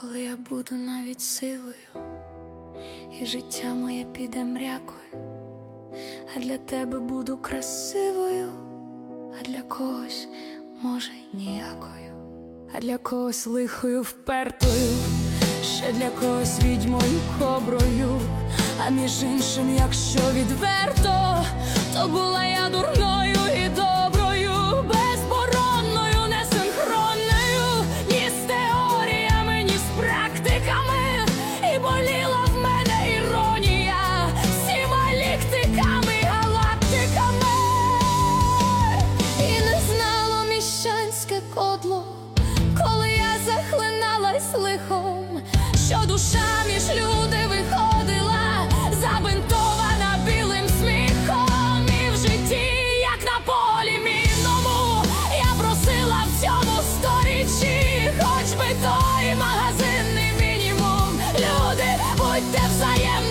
Коли я буду навіть сивою, і життя моє піде мрякою, а для тебе буду красивою, а для когось, може, ніякою, а для когось лихою впертою, ще для когось відьмою коброю. А між іншим, якщо відверто, то була я дурною і доброю, безборонною, несинхронною, ні з теоріями, ні з практиками. І боліла в мене іронія всіма ліктиками, галактиками. І не знало міщанське кодло, коли я захлиналась лихом, що душа між люди виходила, забинтована білим сміхом. І в житті, як на полі мінному, я просила в цьому сторіччі хоч би той магазинний мінімум. Люди, будьте взаємно